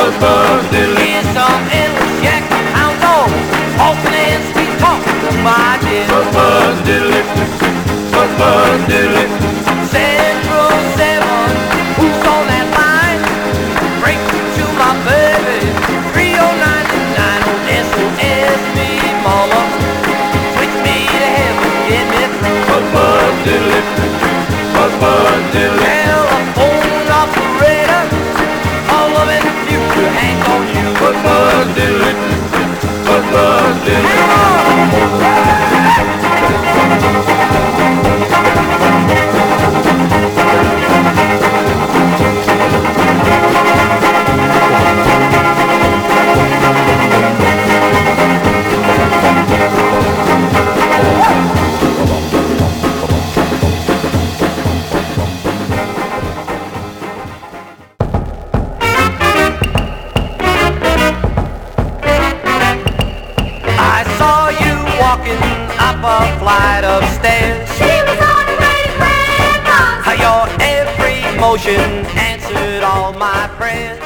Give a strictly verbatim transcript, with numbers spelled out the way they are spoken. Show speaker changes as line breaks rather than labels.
Buzz, buzz, diddly.
Here's some endless yak, hound dogs, talking and sweet talking to my dear.
Buzz, buzz, diddly. Buzz, buzz, diddly.
Central seven, who's on that line? Break to my baby, three oh nine nine on S O S me, mama. Switch me to heaven, get me through.
Buzz, buzz, diddly. Buzz, buzz, diddly.
Telephone operator, all of it future hangs on you.
Buzz, buzz, diddly. Buzz, buzz, diddly.
Hang on! Up a flight of stairs.
She was on her way to Grand Bus.
Your every motion answered all my prayers.